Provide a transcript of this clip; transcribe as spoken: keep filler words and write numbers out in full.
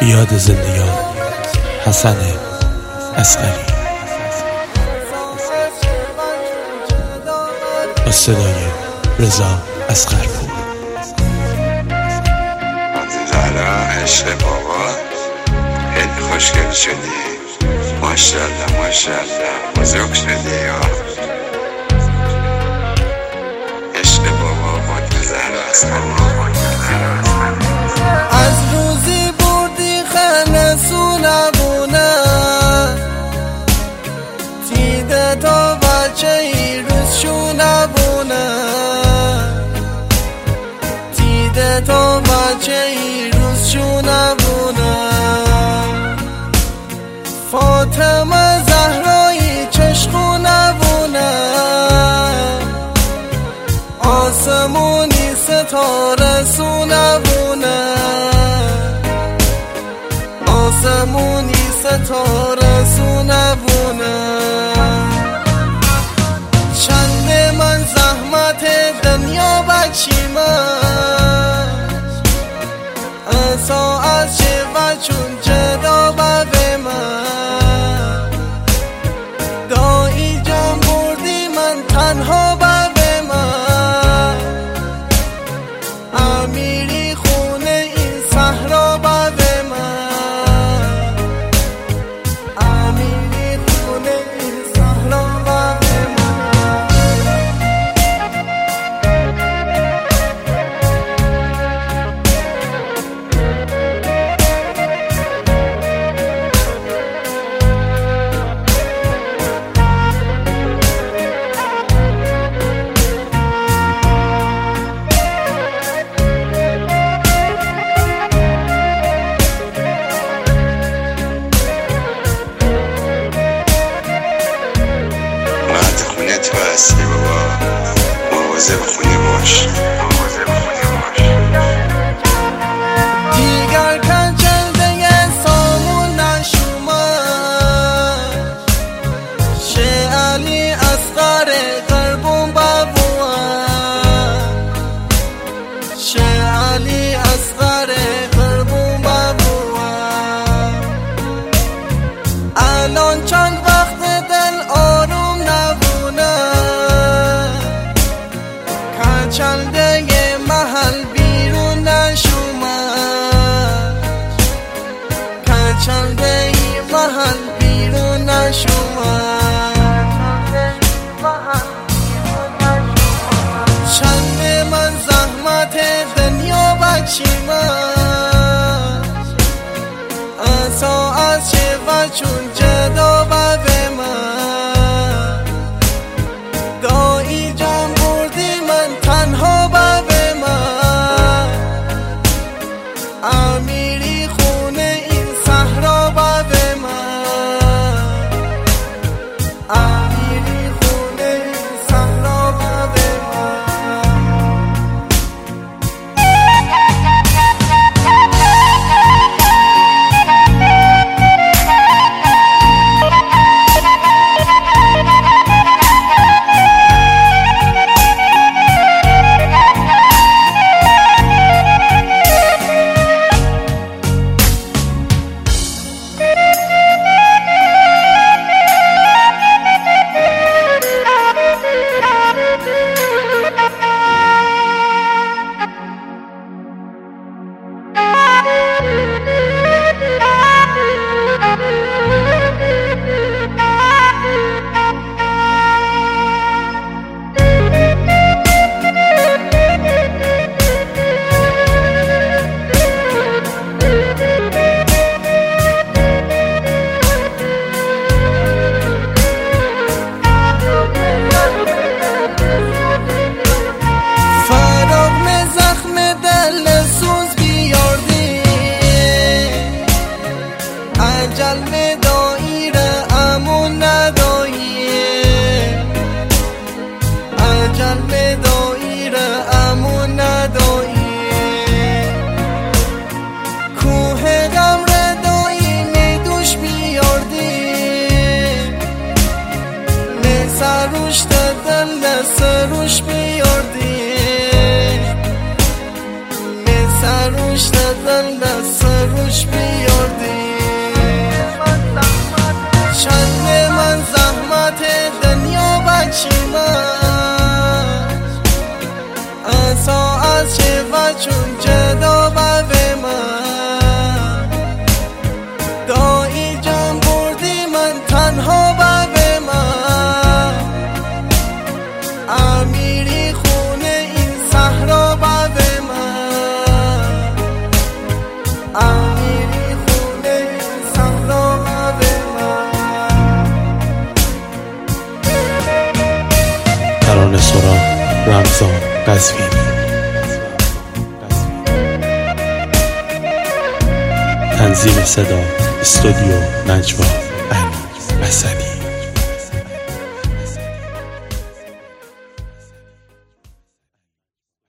یاد زندگان حسن اصغری با صدای رضا اصغرپور. زهرا عشق بابا خیلی خوشگل شدی، ماشاءالله ماشاءالله بزرگ شدی یا عشق بابا با زهرا اصغری. از روزی بردی خانه سونبونه تیده تا بچه ای روز شونبونه تیده تا بچه ای روز شونبونه فاطمه زهرایی چشخونبونه آسمونی ستاره سونبونه آسمونی ستاره سونبونه چند من زحمت دنیا بچیمه ساعت چه و چون جدا به من دایی جان بردی من تنها به من امیری خونه این صحرا به من امیری خونه این صحرا به من. تو هستی بابا، مواظب خونه باش. دیگر کنچنده سامون نشومد شه علی اصغر قربون بابوان شه علی اصغر قربون بابوان. الان چند وقت دل آروم نبونه چنده محل بیرون نشومد چنده محل بیرون نشومد چند من زحمت دنیا بچیمه ساعت چه و چون جدا به من دایی جان بردی من تنها به من امیری خونه این صحرا به من امیری خونه این صحرا به من. جلوه دایره امون نداییه جلوه دایره امون نداییه کوه غم ردایی میدوش بیاردی نسروش دل نسروش بیاردی نسروش دل نسروش بیاردی ترانه سرا رمضان قزوینی. تنظیم صدا استودیو نجوا علی حسنی.